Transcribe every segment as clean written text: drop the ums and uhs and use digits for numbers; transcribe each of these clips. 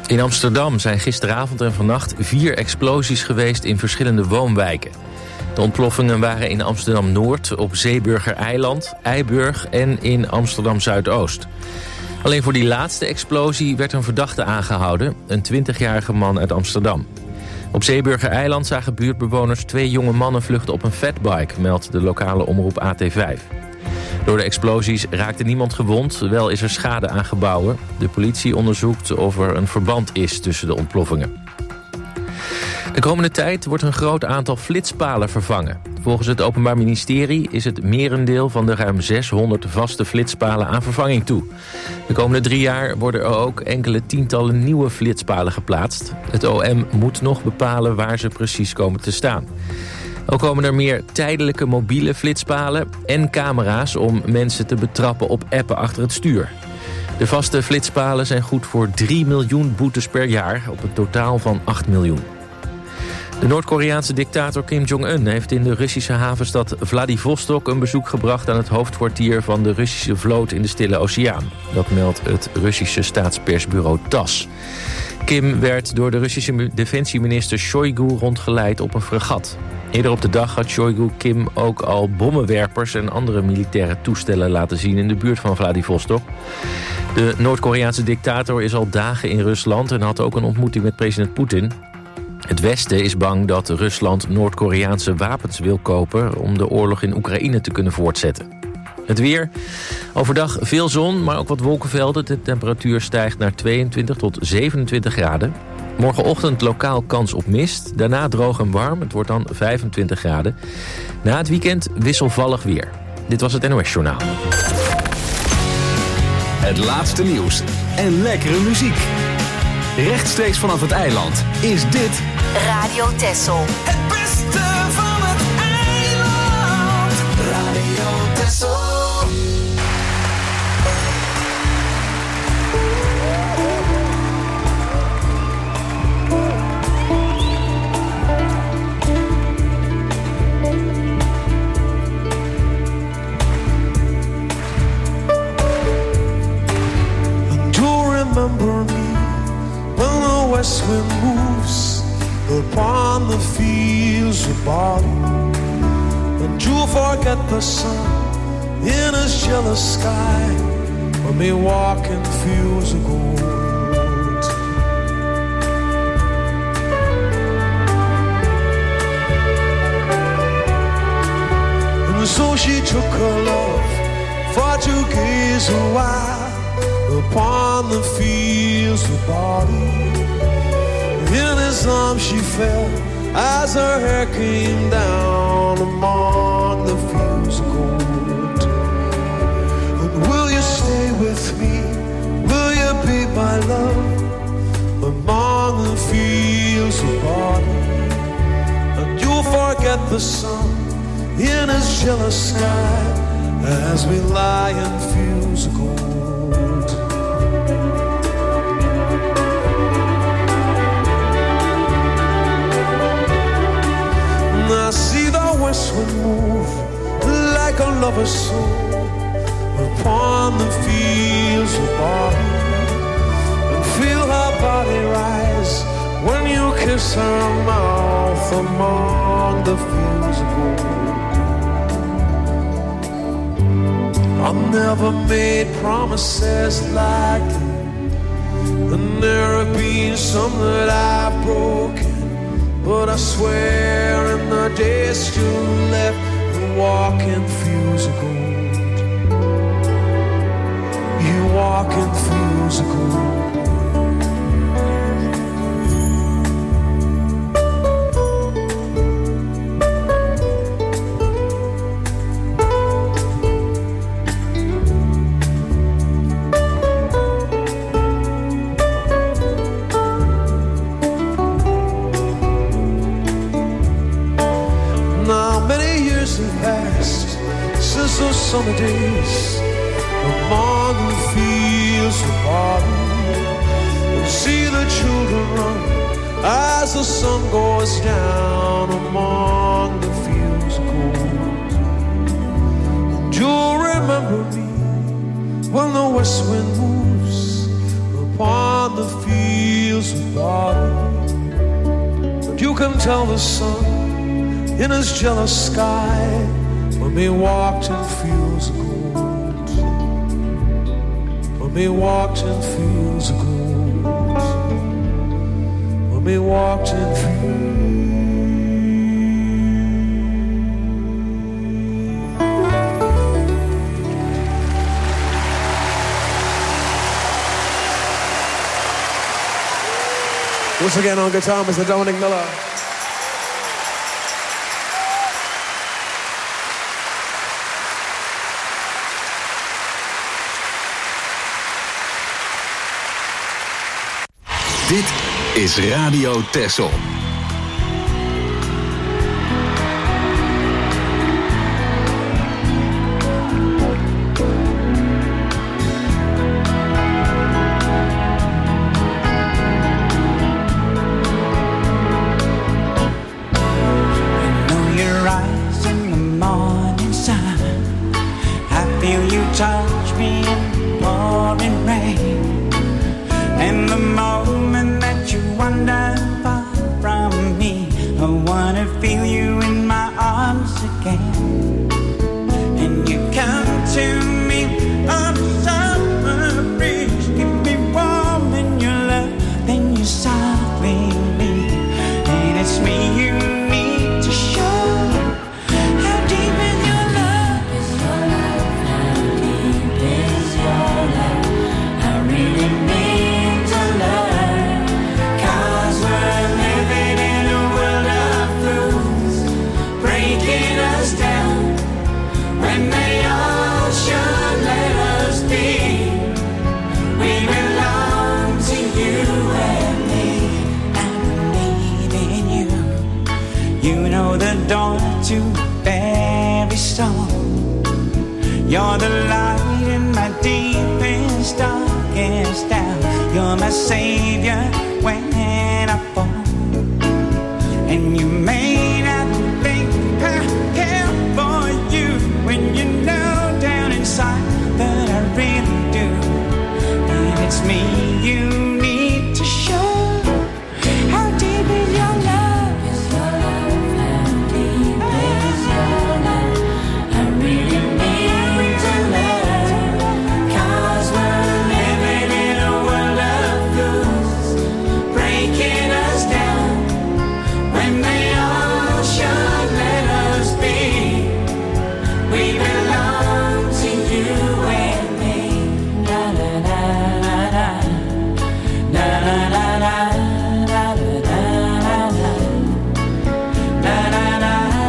In Amsterdam zijn gisteravond en vannacht 4 explosies geweest in verschillende woonwijken. De ontploffingen waren in Amsterdam-Noord, op Zeeburger-Eiland, Eiburg en in Amsterdam-Zuidoost. Alleen voor die laatste explosie werd een verdachte aangehouden, een 20-jarige man uit Amsterdam. Op Zeeburger-Eiland zagen buurtbewoners 2 jonge mannen vluchten op een fatbike, meldt de lokale omroep AT5. Door de explosies raakte niemand gewond, wel is er schade aan gebouwen. De politie onderzoekt of er een verband is tussen de ontploffingen. De komende tijd wordt een groot aantal flitspalen vervangen. Volgens het Openbaar Ministerie is het merendeel van de ruim 600 vaste flitspalen aan vervanging toe. De komende 3 jaar worden er ook enkele tientallen nieuwe flitspalen geplaatst. Het OM moet nog bepalen waar ze precies komen te staan. Ook komen er meer tijdelijke mobiele flitspalen en camera's om mensen te betrappen op appen achter het stuur. De vaste flitspalen zijn goed voor 3 miljoen boetes per jaar op een totaal van 8 miljoen. De Noord-Koreaanse dictator Kim Jong-un heeft in de Russische havenstad Vladivostok een bezoek gebracht aan het hoofdkwartier van de Russische vloot in de Stille Oceaan. Dat meldt het Russische staatspersbureau TASS. Kim werd door de Russische defensieminister Shoigu rondgeleid op een fregat. Eerder op de dag had Shoigu Kim ook al bommenwerpers en andere militaire toestellen laten zien in de buurt van Vladivostok. De Noord-Koreaanse dictator is al dagen in Rusland en had ook een ontmoeting met president Poetin. Het Westen is bang dat Rusland Noord-Koreaanse wapens wil kopen om de oorlog in Oekraïne te kunnen voortzetten. Het weer. Overdag veel zon, maar ook wat wolkenvelden. De temperatuur stijgt naar 22 tot 27 graden. Morgenochtend lokaal kans op mist. Daarna droog en warm. Het wordt dan 25 graden. Na het weekend wisselvallig weer. Dit was het NOS Journaal. Het laatste nieuws en lekkere muziek. Rechtstreeks vanaf het eiland is dit Radio Texel. Het beste van het eiland. Radio Texel. Remember me when the west wind moves upon the fields of barley, and you'll forget the sun in his jealous sky when they walk in fields of gold. And so she took her love for to gaze a while upon the fields of barley. In his arms she fell as her hair came down among the fields of gold. And will you stay with me? Will you be my love among the fields of barley? And you'll forget the sun in his jealous sky as we lie in fields of gold. I see the west wind move like a lover's soul upon the fields of barley, and feel her body rise when you kiss her mouth among the fields of gold. I've never made promises like that, and there have been some that I've broken. But I swear in the days you left and walk in fields of gold. You walk in fields of gold. Those summer days among the fields of barley, and see the children run as the sun goes down among the fields of gold. And you'll remember me when the west wind moves upon the fields body. But you can tell the sun in his jealous sky when they walked in fields of gold. When they walked in fields of gold. When they walked in fields. Once again on guitar, Mr. Dominic Miller. Dit is Radio Texel. Touch me in pouring rain, and the moment that you wander far from me, I wanna feel you in my arms again. And you come to me on a summer breeze, keep me warm in your love, then you softly leave, and it's me you need to show. How deep is your love? Is your love? How deep is your love? I really need to learn, 'cause we're living in a world of fools, breaking us down when they all should let us be. We belong to you and me. I believe in you. You know the door to every soul. You're the light in my deepest, darkest hour. You're my savior when I fall. And you may not think I care for you when you know down inside that I really do. And it's me you need to show. How deep is your love? Is your love? How deep is your love? I really need to learn, 'cause we're living in a world of fools, breaking us down when they all should let us be. We belong to you and me. Da da da da da. Da da da da. Da da da da. Da da da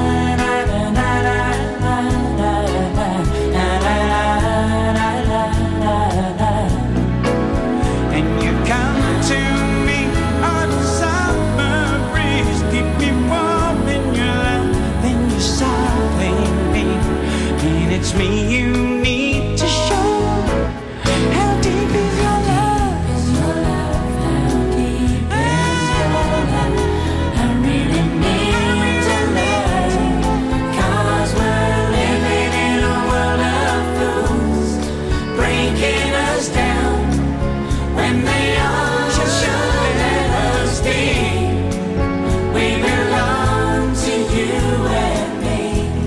da. And you come to me on a summer breeze, keep me warm in your love, then you softly leave, and it's me you need to show. How deep is your love? Is your love? How deep is your love? I really need to learn, 'cause we're living in a world of fools, breaking us down when they all should let us be. We belong to you and me.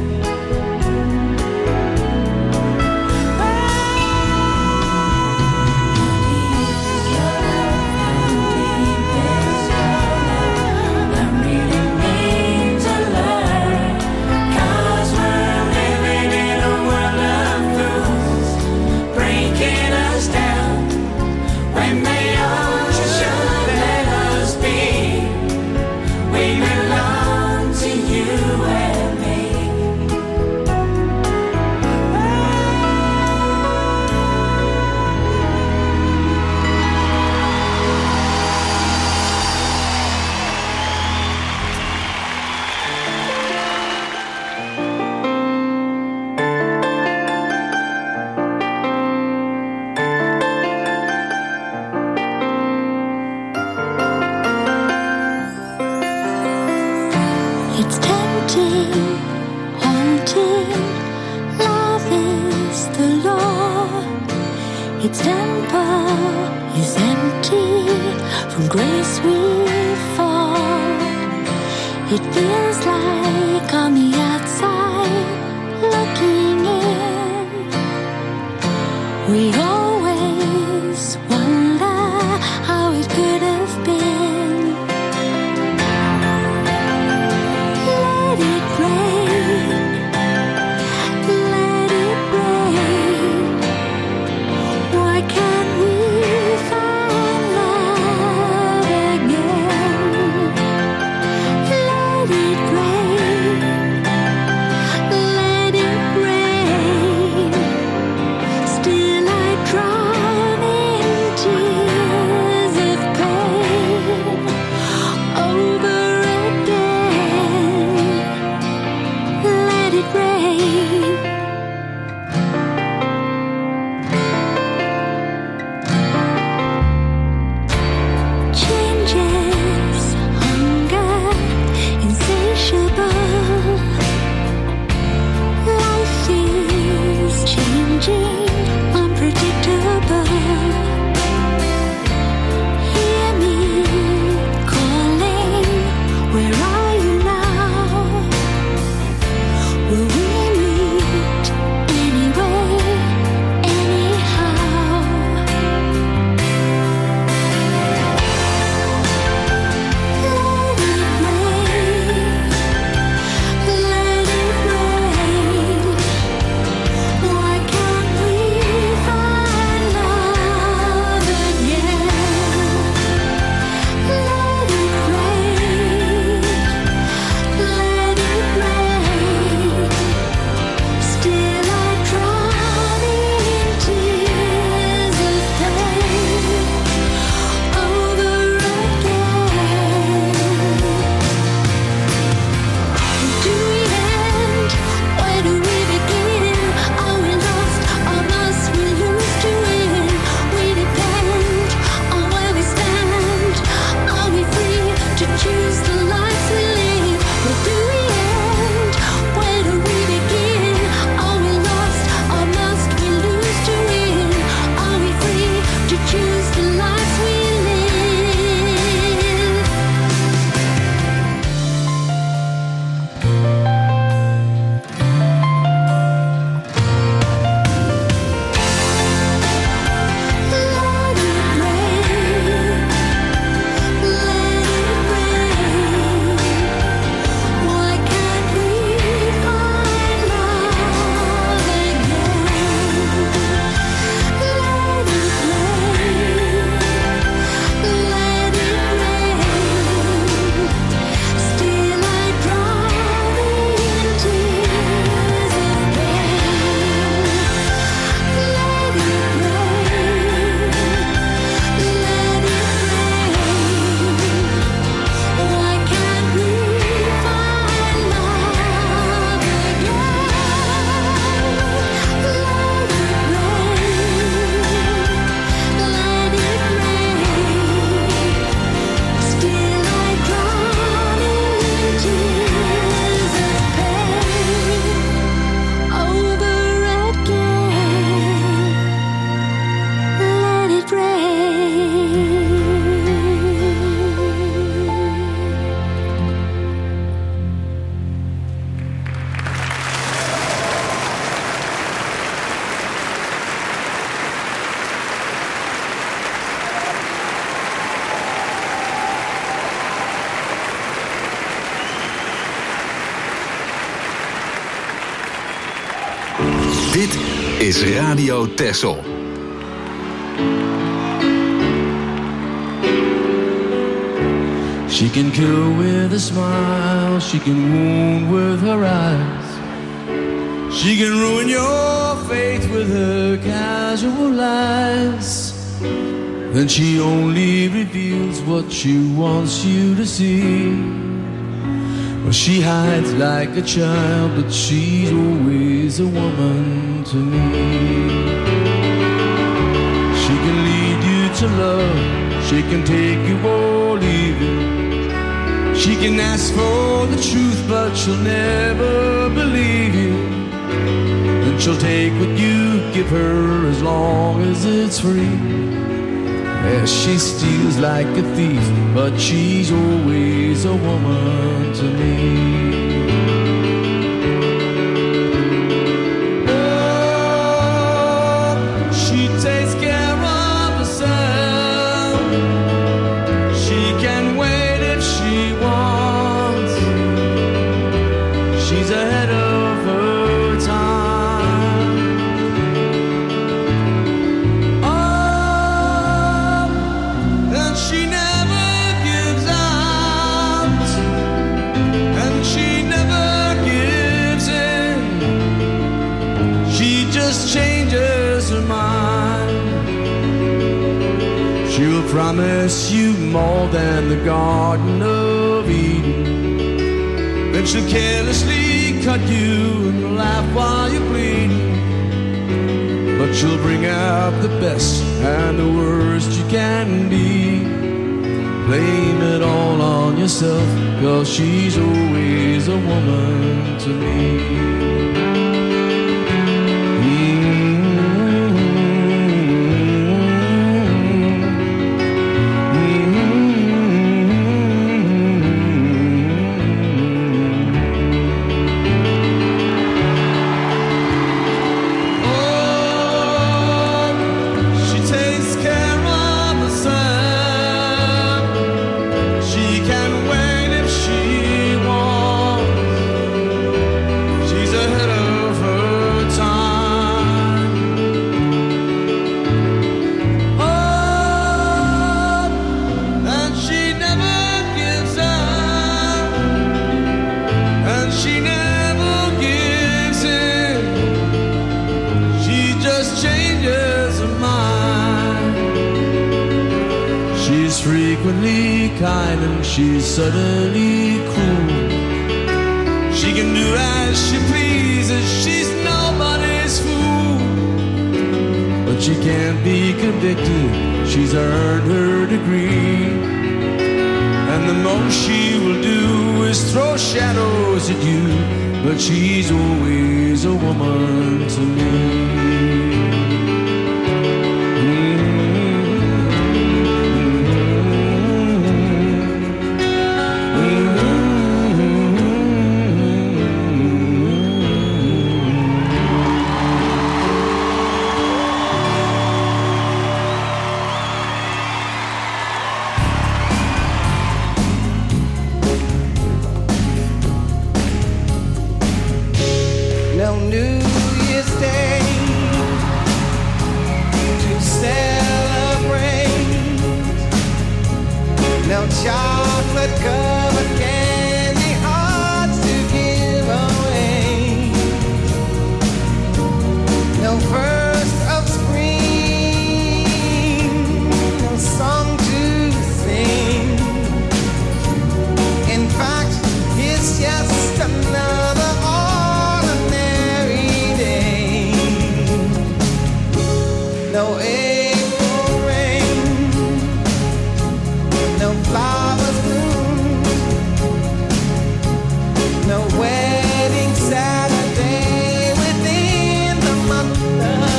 I really need to learn, 'cause we're living in a world of fools, breaking us down when they all should let us be. We belong to you and me. It's tempting, haunting, love is the law. Its temper is empty, from grace we fall. It feels like on the outside looking in, we always wonder how it could have been. Let it rain, let it rain. Why can't we find love again? Let it rain, let it rain. Still I drown in tears of pain over again. Let it rain. Changes, hunger, insatiable. Life is changing, unpredictable. Hear me calling, where are you now? Will we meet anyway, anyhow? Let it rain, let it rain. Why can't we find love again? Let it rain, let it rain. Still I drown in tears of pain over again. Do we end? Where do we begin? Are we lost or must we lose to win? We depend on where we stand. Are we free to choose the lives we live? Where do we end? Where do we begin? Are we lost or must we lose to win? Are we free to choose the lives we live? Let it rain, let it rain. Why can't we find love again? Let it rain, let it rain. Still I drown in tears of pain. Let it rain, let it rain. Why can't we find love again? Let it rain, let it rain. Still I drown in tears of pain over again. Let it rain. Dit is Radio Texel. She can kill with a smile, she can wound with her eyes. She can ruin your faith with her casual lies. Then she only reveals what she wants you to see. Well, she hides like a child, but she's always a woman to me. She can lead you to love, she can take you or leave you. She can ask for the truth, but she'll never believe you. And she'll take what you give her as long as it's free. Yeah, she steals like a thief, but she's always a woman to me. Promise you more than the Garden of Eden. Then she'll carelessly cut you and laugh while you're bleeding. But she'll bring out the best and the worst you can be. Blame it all on yourself, 'cause she's always a woman to me. Kind and she's suddenly cruel. She can do as she pleases, she's nobody's fool. But she can't be convicted, she's earned her degree. And the most she will do is throw shadows at you. But she's always a woman to me. No wedding Saturday within the month of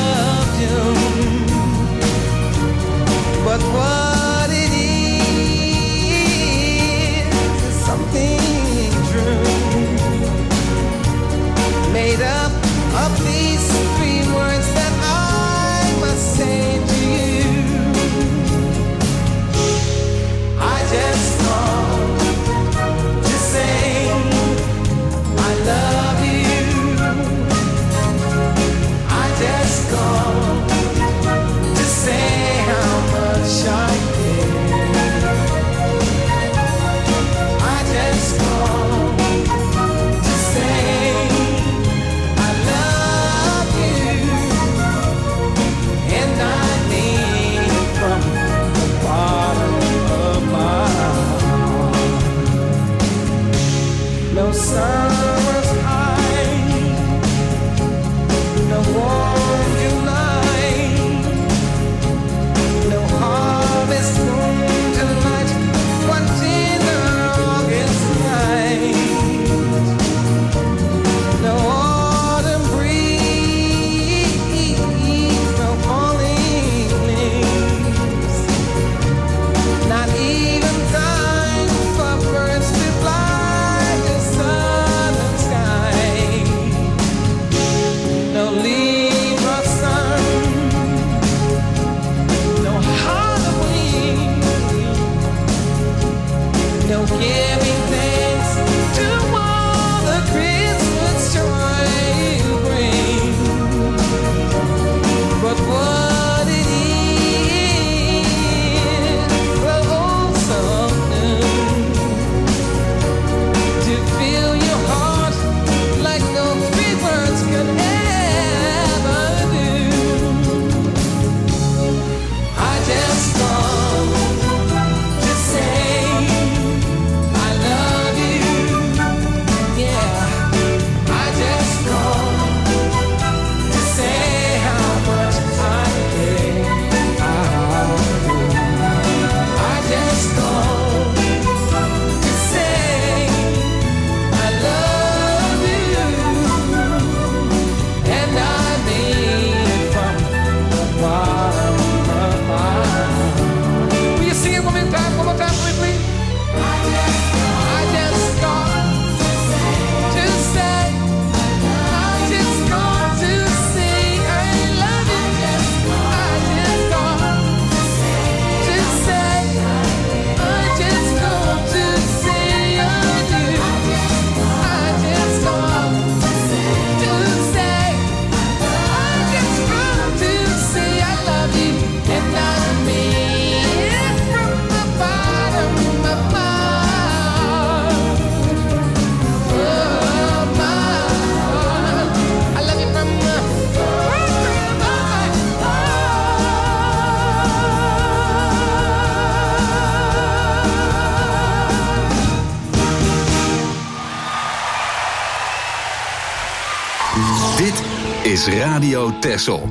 is Radio Texel.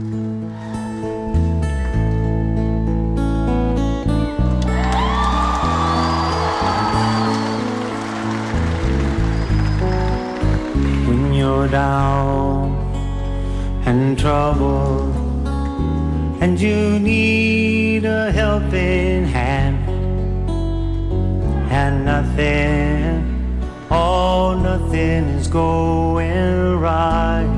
When you're down and troubled and you need a helping hand, and nothing, oh, nothing is going right.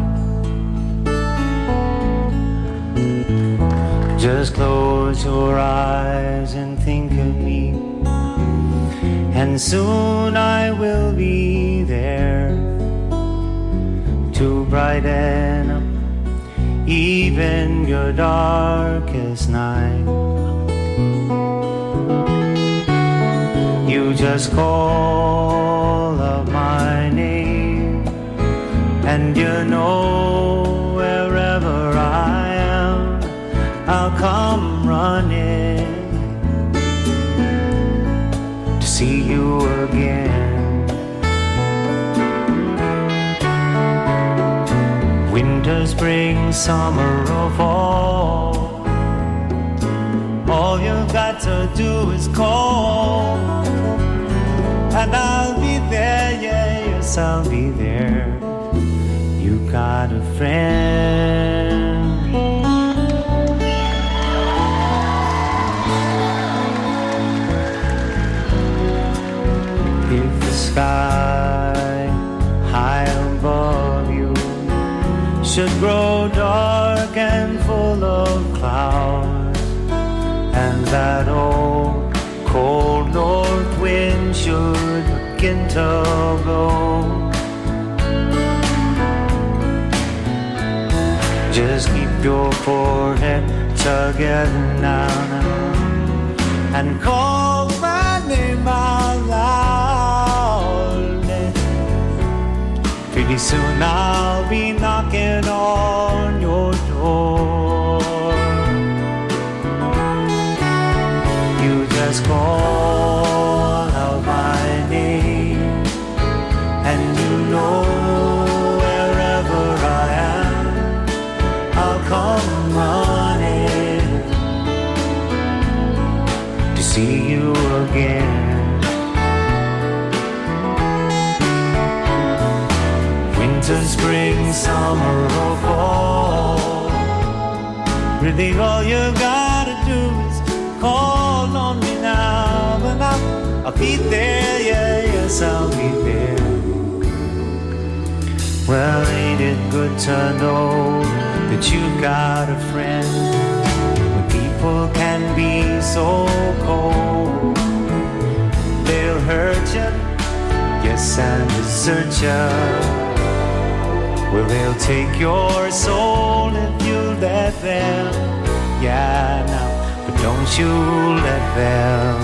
Just close your eyes and think of me, and soon I will be there to brighten up even your darkest night. You just call up my name, and you know wherever I am, I'll come running to see you again. Winter, spring, summer or fall, all you've got to do is call, and I'll be there, yeah, yes, I'll be there. You got a friend. If the sky high above you should grow dark and full of clouds, and that old cold north wind should begin to blow, just keep your forehead together now and call my name out loud. Pretty soon I'll be knocking on your door. You just call out my name, and you know wherever I am, I'll come running to see you again. Winter, spring, summer or fall, really all you gotta do is call on me now, and I'll be there, yeah, yes, I'll be there. Well, ain't it good to know that you've got a friend when people can be so cold? They'll hurt you, yes, and desert you. Well, they'll take your soul if you let them. Yeah, now, but don't you let them.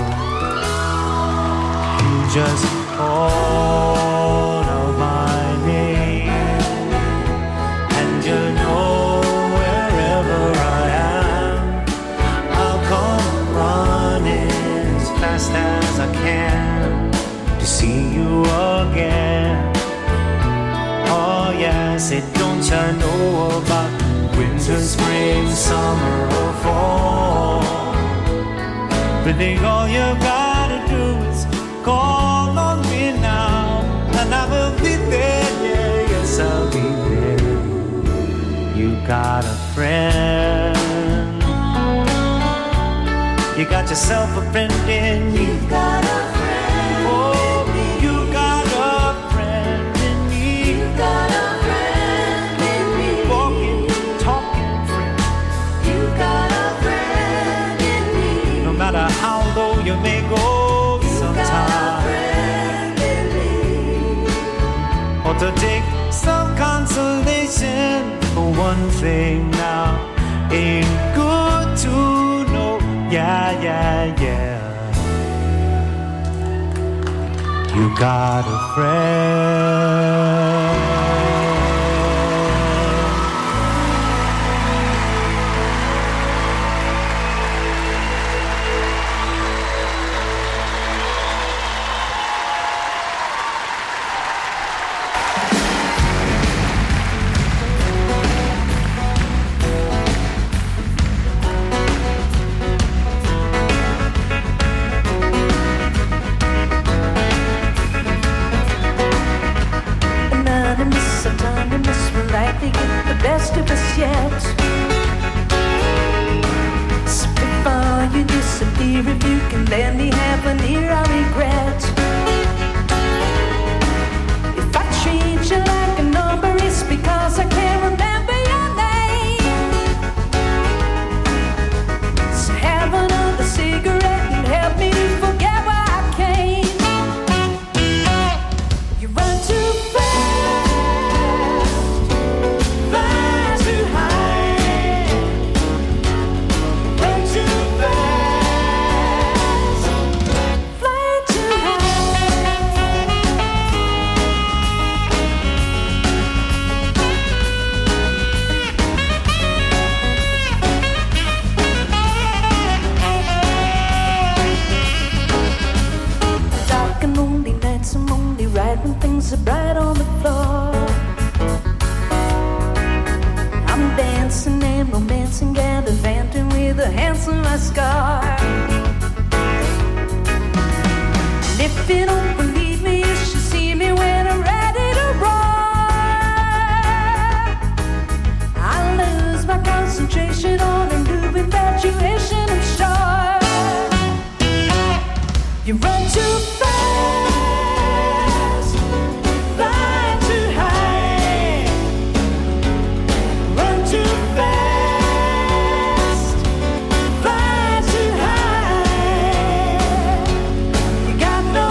You just call out my name, and you know wherever I am, I'll come running as fast as I can to see you again. Oh yes, it don't you know about winter, spring, summer or fall? Really all you gotta do is call on me now, and I will be there, yeah, yes, I'll be there. You got a friend. You got yourself a friend in me. You got a friend. Oh, you got a friend in me. You got a friend in me. Walking, talking friend. You got a friend in me. No matter how low you may go sometimes, or to take some consolation for one thing now, ain't good to know. Yeah, yeah, yeah. You got a friend. souvenir I regret. If I treat you like a number, it's because I can't remember your name. So have another cigarette and help me forget where I came. You run too fast, fly too high. Run too fast, fly too dark and lonely nights, I'm only right when things are bright on the floor. I'm dancing and romancing, gallivanting with a handsome mascara. And if you don't believe me, you should see me when I'm ready to roar. I lose my concentration on a new infatuation, I'm sure. You run too fast, fly too high. Run too fast, fly too high. You got no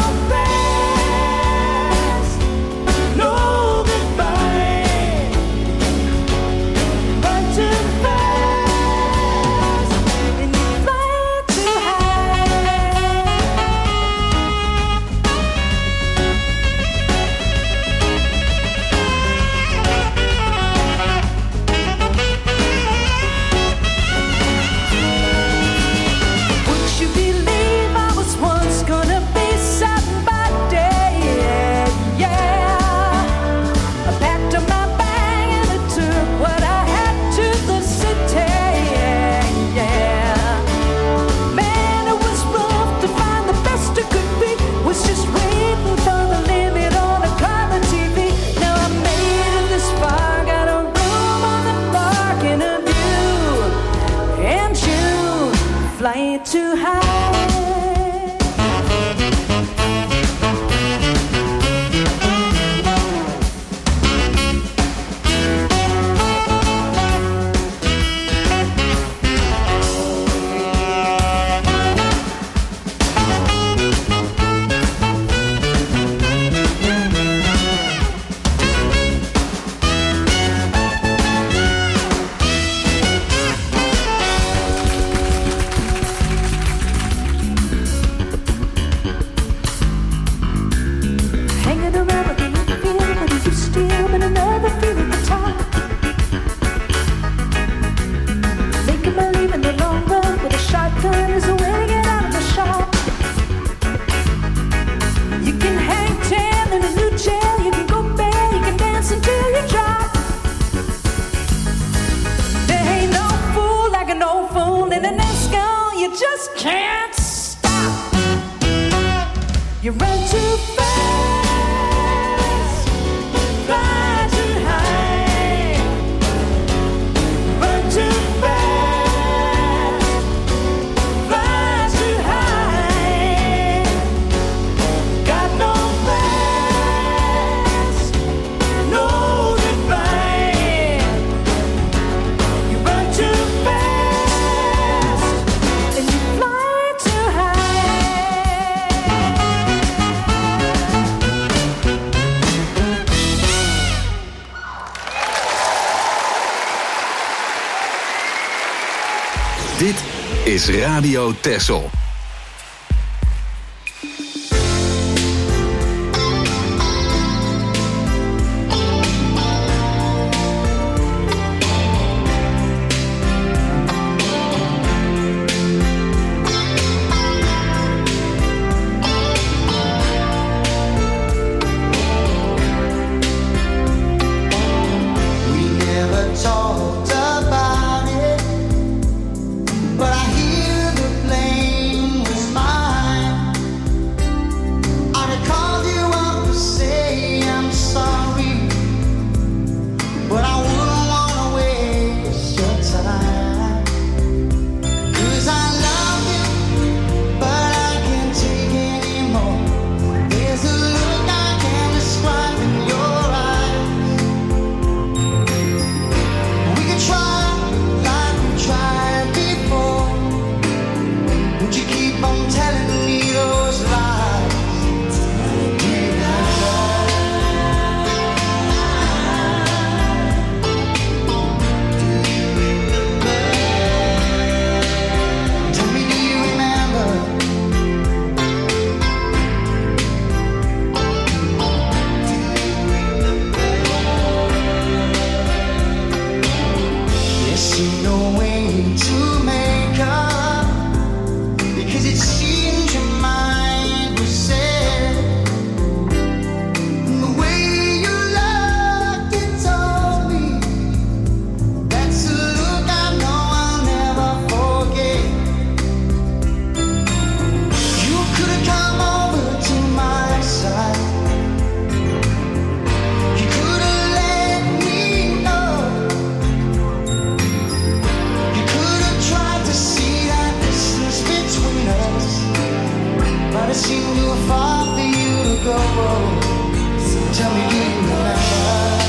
past, no goodbye. Run too fast, and you fly too high. Would you believe I was once gonna be somebody? Yeah. I packed up my bag and I took what I had to the city. Yeah. Man, it was rough to find the best it could be. Was just waiting for the limit on a color TV. Now I made it this far, got a room on the park and a view. And you fly too high. Hanging around with a little feel, but you still been another feel at the top. Making believe in the long run with a shotgun is the way to get out of the shop. You can hang ten in a new jail, you can go bare, you can dance until you drop. There ain't no fool like an old fool in an escort, you just can't stop. You run too fast, fly too high. Run too fast, fly too high. Got no past, no goodbye. You run too fast, and you fly too high. Dit is Radio Texel. We never talked about it, but I hear the plane seem too far for you to go. So tell me, do you remember?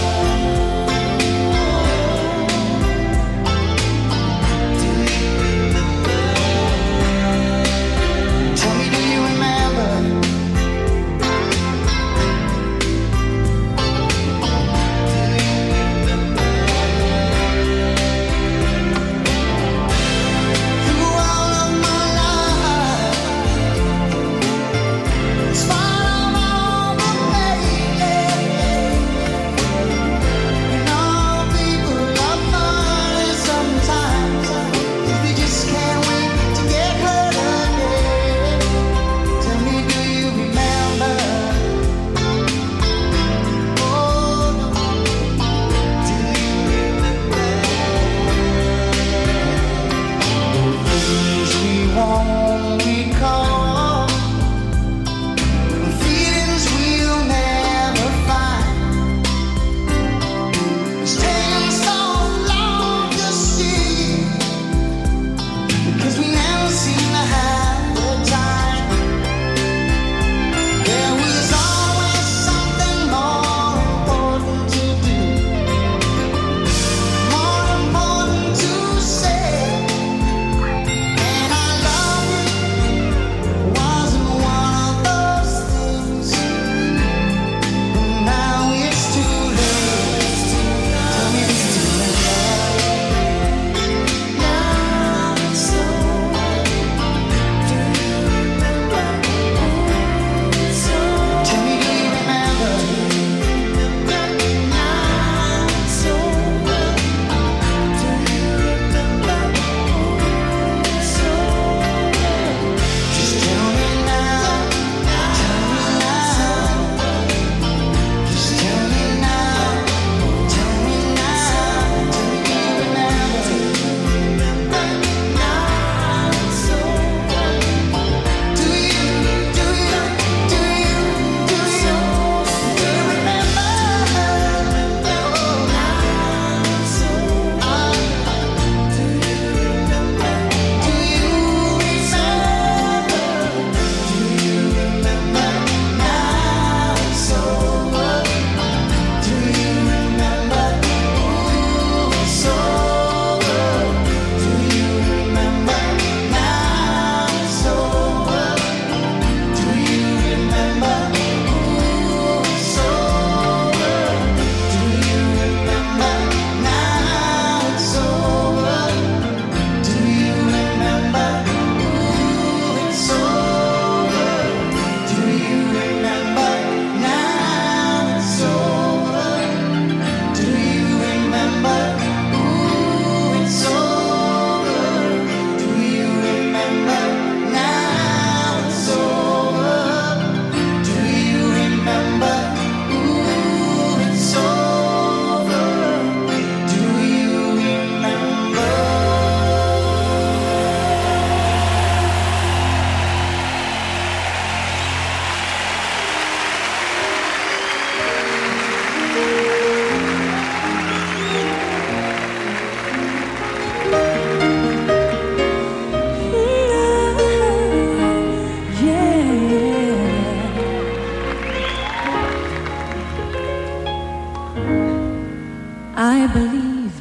I believe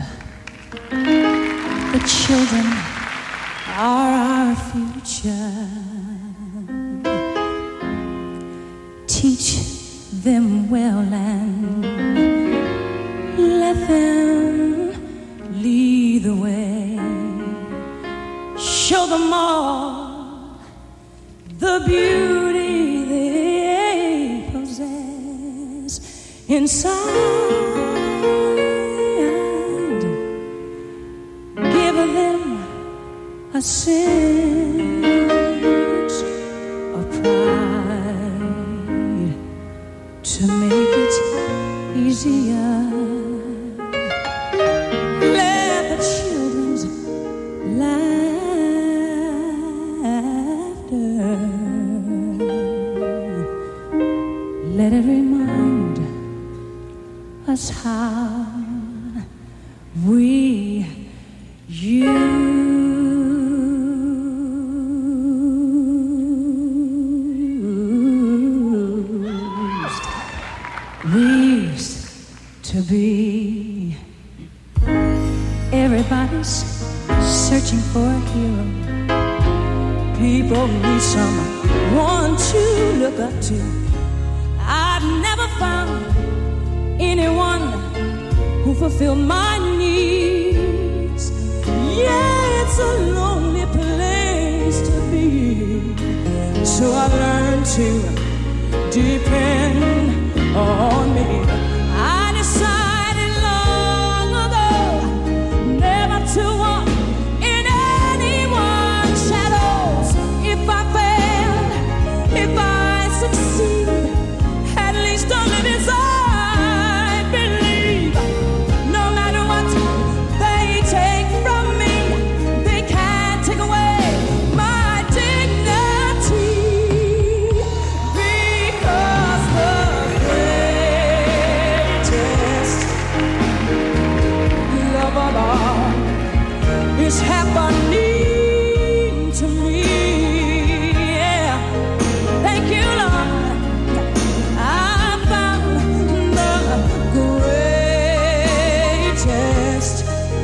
the children are our future. Teach them well and let them lead the way. Show them all the beauty they possess inside. Give them a sense of pride to make it easier. Let the children's laughter, let it remind us how we used be. Everybody's searching for a hero. People need someone to look up to. I've never found anyone who fulfilled my needs. Yeah, it's a lonely place to be. So I learned to depend on me. I decided long ago never to walk in anyone's shadows. If I fail, if I succeed, at least I'll live as I believe. No matter what they take from me, they can't take away my dignity. Because the greatest love of all is happening to me. Yeah. Thank you, Lord. I found the greatest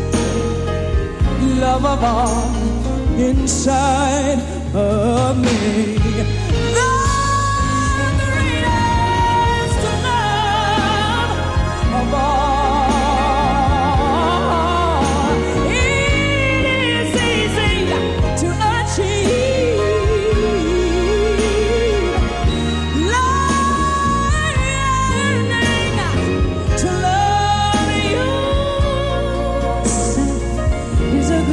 love of all inside of me. The greatest love of all. It is easy to achieve. Learning to love yourself is the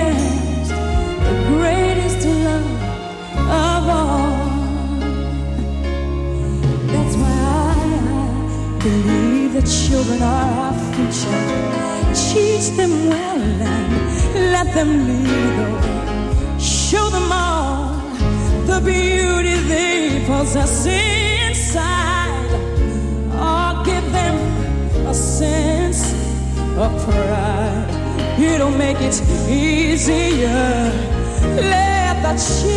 greatest love of all. That's why I believe that children are our future. Teach them well and let them lead the way. Show them all the beauty they possess inside. Or give them a sense of pride. It'll make it easier. Let the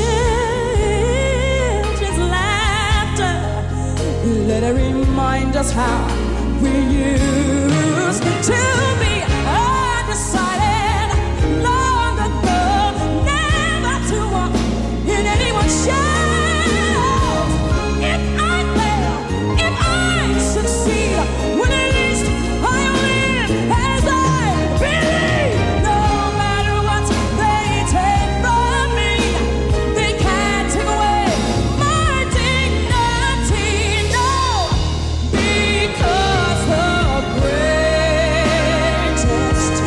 children's laughter, let it remind us how we used to be. I decided long ago never to walk in anyone's shadows. If I fail, if I succeed, well, at least I'll live as I believe. No matter what they take from me, they can't take away my dignity. No, because the greatest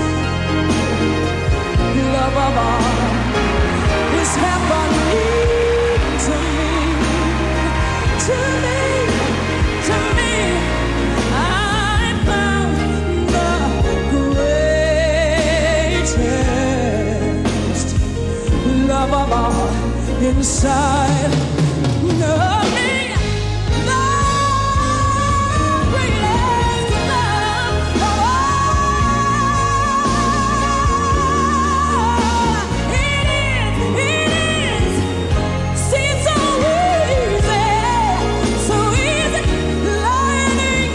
love of all is happening to me, to me, to me. I found the greatest love of all inside of me. The greatest love of all. It is. See, it's so easy learning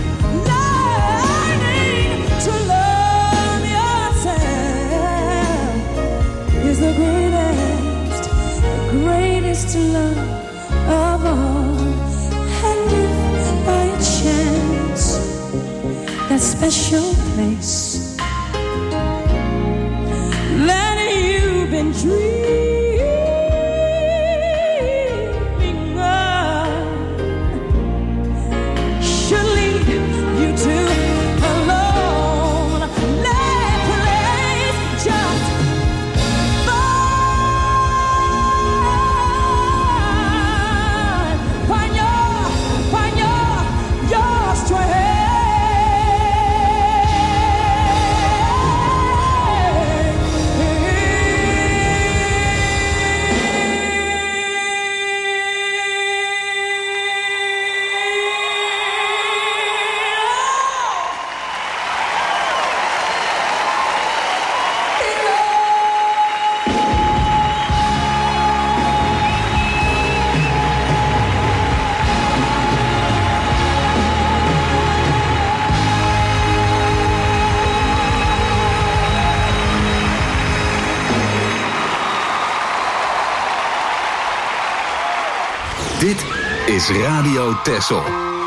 to love yourself is the greatest love of all. And if by chance that special place that you've been dreaming of should lead you to a lonely place, just find your strength. is Radio Texel.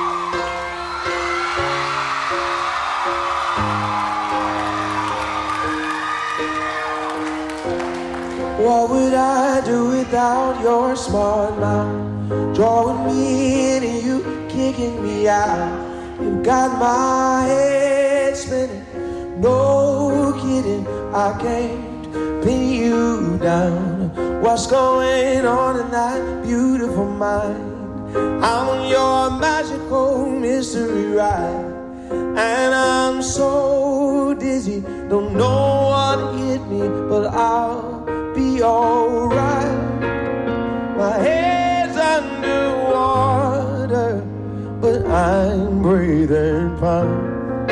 What would I do without your smart mouth? Drawing me in and you kicking me out. You got my head spinning. No kidding, I can't pin you down. What's going on in that beautiful mind? I'm on your magical mystery ride, and I'm so dizzy, don't know what hit me, but I'll be alright. My head's underwater, but I'm breathing fine.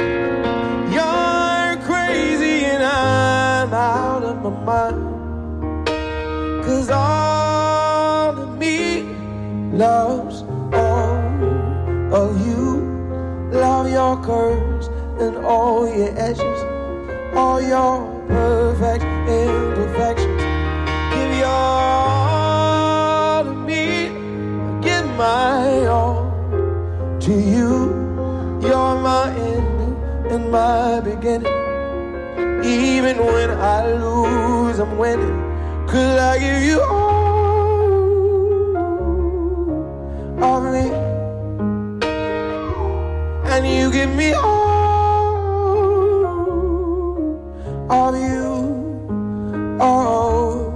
You're crazy and I'm out of my mind, 'cause all of me loves all of you. Love your curves and all your edges, all your perfect imperfections. Give your all to me, give my all to you. You're my end and my beginning. Even when I lose, I'm winning. 'Cause I give you all of me, and you give me all of you. Oh,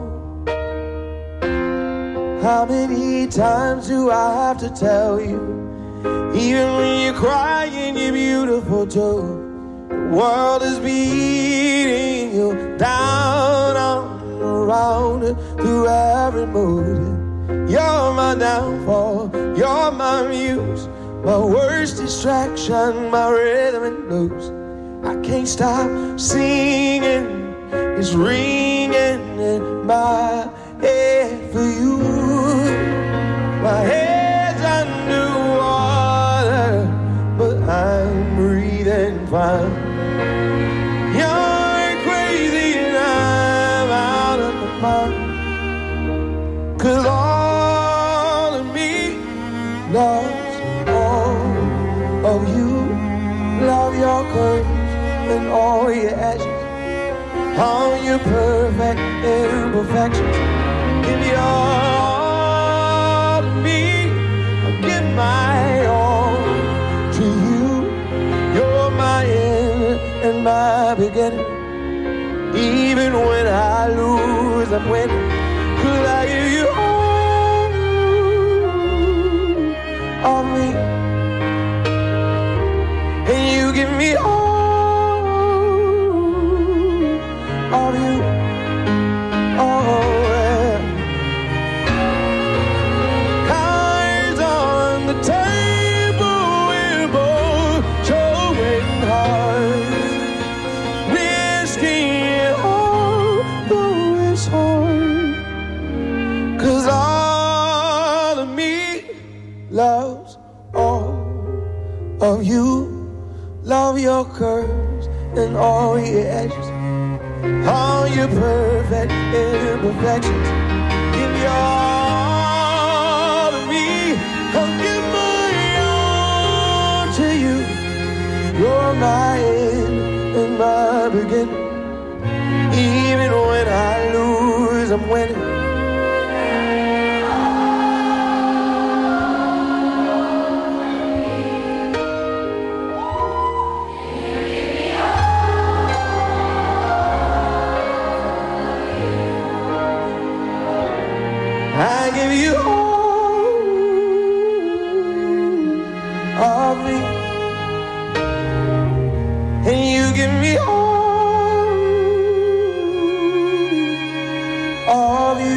how many times do I have to tell you? Even when you're crying, you're beautiful too. The world is beating you down, around, through every mood. You're my downfall, you're my muse, my worst distraction, my rhythm and blues. I can't stop singing, it's ringing in my head for you. My head's underwater, but I'm breathing fine. You're crazy and I'm out of my mind, 'cause all of me loves all of you. Love your curves and all your edges, all your perfect imperfections. Give your all to me, I'll give my all to you. You're my end and my beginning. Even when I lose, I'm winning. 'Cause I give you all of me, and you give me all of you. Oh, yeah. Cards on the table, we're both showing hearts, risking it all, though it's hard. 'Cause all of me loves all of you. Love your curves and all your edges, all your perfect imperfections. Give your all to me, I'll give my all to you. You're my end and my beginning. Even when I lose, I'm winning. I give you all of me, and you give me all of you.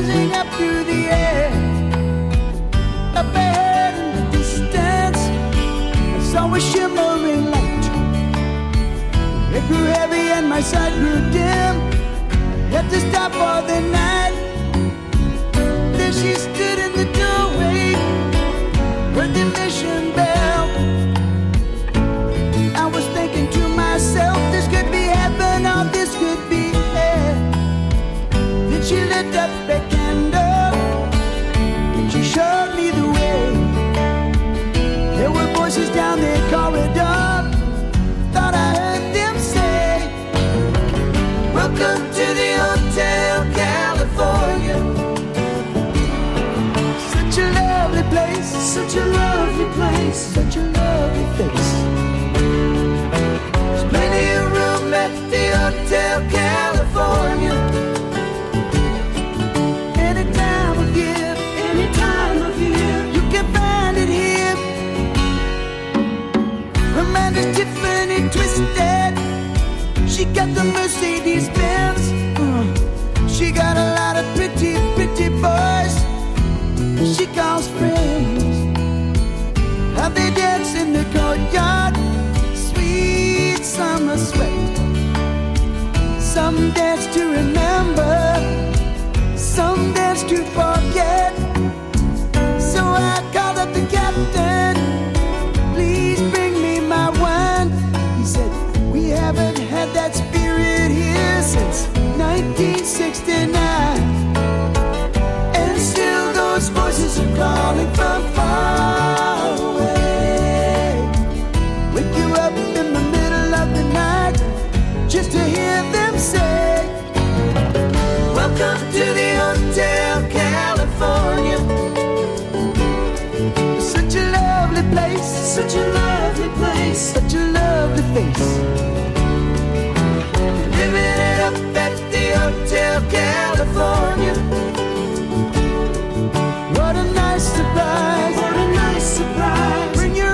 rising up through the air. Up ahead in the distance, I saw a shimmering light. It grew heavy and my sight grew dim. Had to stop for the night. There she stood in the doorway, heard the mission bell. I was thinking to myself, this could be heaven or this could be hell. Then she lit up a candle, and she showed me the way. There were voices down the corridor, thought I heard them say, welcome to the Hotel California. Such a lovely place, such a lovely place, such a lovely face. There's plenty of room at the Hotel California. Any time of year, you can find it here. Her mind is Tiffany twisted. She got the Mercedes Benz. She got a lot of pretty, pretty boys she calls friends. How they dance in the courtyard, sweet summer sweat. Some dance to remember, some dance to forget. So I called up the captain, please bring me my wine. He said, we haven't had that spirit here since 1969. And still those voices are calling from far away. Wake you up in the middle of the night just to hear them say, welcome to the Hotel California. Such a lovely place, such a lovely place, such a lovely face. Living it up at the Hotel California. What a nice surprise, what a nice surprise. Bring your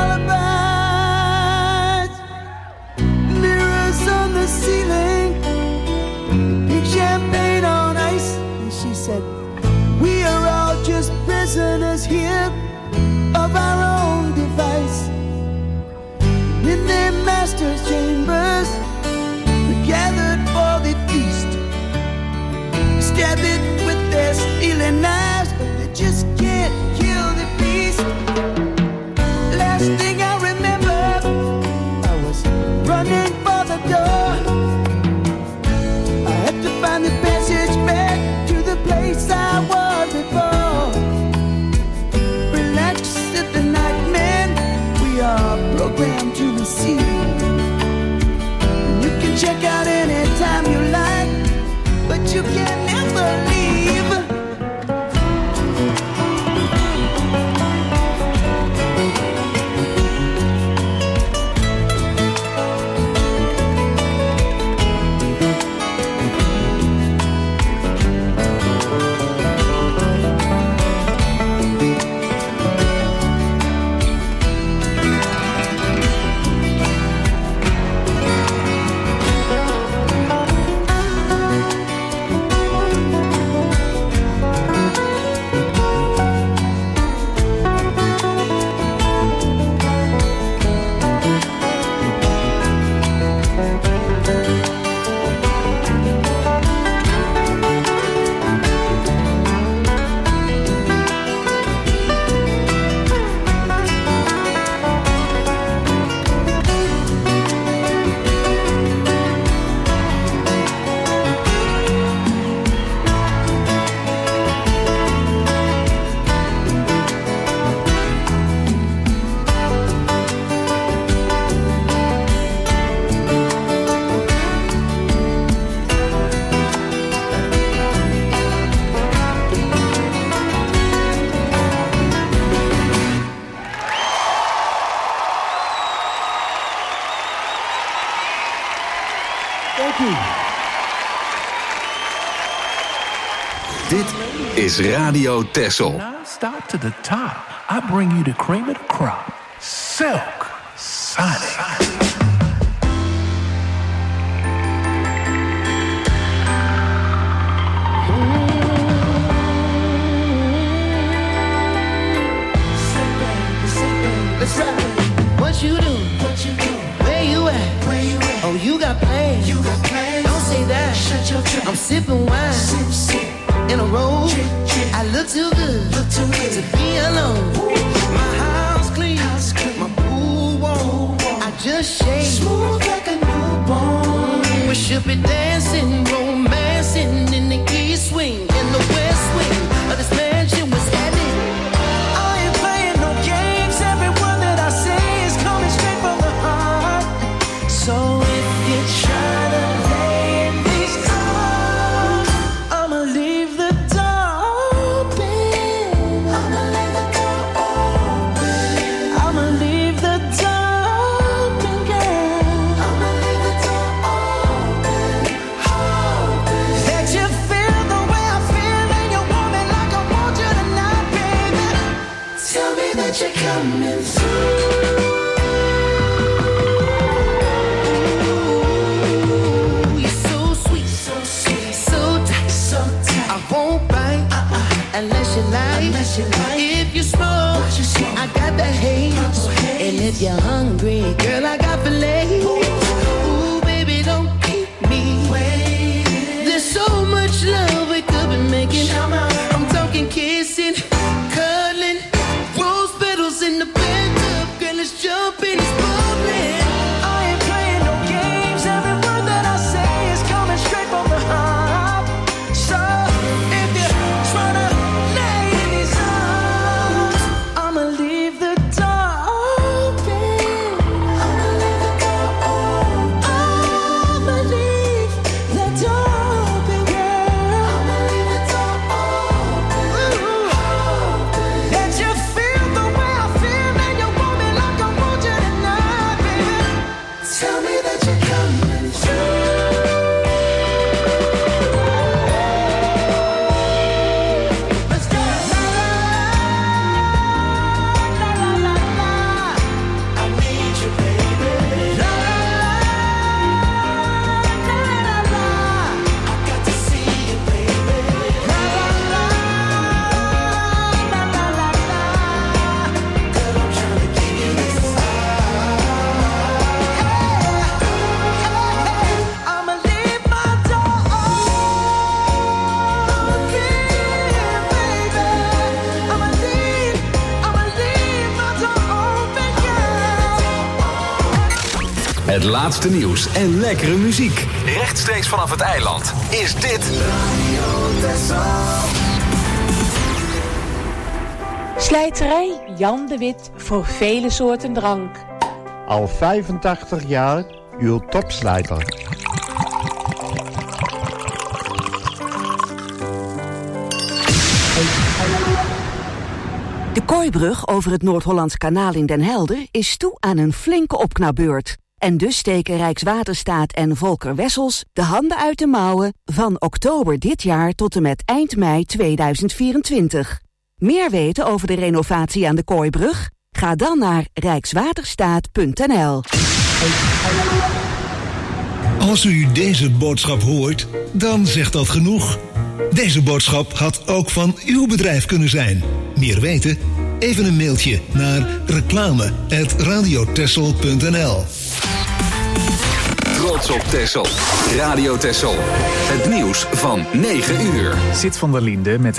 alibis. Mirrors on the ceiling, pink champagne on ice. And she said, we are all just prisoners here of our own device. In their master's chambers, we gathered for the feast. Stab it with their stealing knives, but they just can't kill the beast. Last thing I remember, I was running for the door. I had to find the passage back to the place I was before. Relax at the night, man, we are programmed to receive. You can check out anytime you like, but you can never leave. Thank you. Dit is Radio Texel. Non-stop to the top. I bring you the cream of the crop. Silk Sonic. sipping wine, sip, sip, in a row. I look too good to be alone. My house clean, my pool warm. I just shake smooth like a newborn. We should be dancing, romancing in the east wing, in the west wing of this mansion was headed. I ain't playing no games. Every word that I say is coming straight from the heart. So if you try to play in these cards, I'ma leave the door open. I'ma leave the door open. I'ma leave the door open, girl. I'ma leave the door open, open. Let you feel the way I feel, and you want me like I want you tonight, baby. Tell me that you're coming through. You're so sweet, so tight, I won't bite unless you like. If you smoke, I got the haze. And if you're hungry, girl, I got fillets. Ooh, baby, don't keep me waiting. There's so much love we could be making. I'm talking kissing, cuddling, rose petals in the bathtub. Girl, it's jumping, it's bubbling. I ain't playing no games. Every word that I say is coming straight from the heart. So if you try to lay in these arms, I'ma leave the door open. I'ma leave the door open. I'ma leave the door open, girl. I'ma leave the door open. Let you feel the way I feel, and you want me like I want you tonight, baby. Tell me that you're coming through. Let's go. La la la la. I need you, baby. La la la la. I got to see you, baby. La la la la la. Girl, I'm trying to give you this. I'ma leave my door open, baby. I'ma leave my door open, girl. Het laatste nieuws en lekkere muziek. Rechtstreeks vanaf het eiland. Is dit Slijterij Jan de Wit voor vele soorten drank. Al 85 jaar uw topslijter. De Kooibrug over het Noord-Hollands Kanaal in Den Helder is toe aan een flinke opknapbeurt. En dus steken Rijkswaterstaat en Volker Wessels de handen uit de mouwen van oktober dit jaar tot en met eind mei 2024. Meer weten over de renovatie aan de Kooibrug? Ga dan naar rijkswaterstaat.nl. Als u deze boodschap hoort, dan zegt dat genoeg. Deze boodschap had ook van uw bedrijf kunnen zijn. Meer weten? Even een mailtje naar reclame@radiotessel.nl. Trots op Texel. Radio Texel. Het nieuws van 9 uur. Zit van der Linde met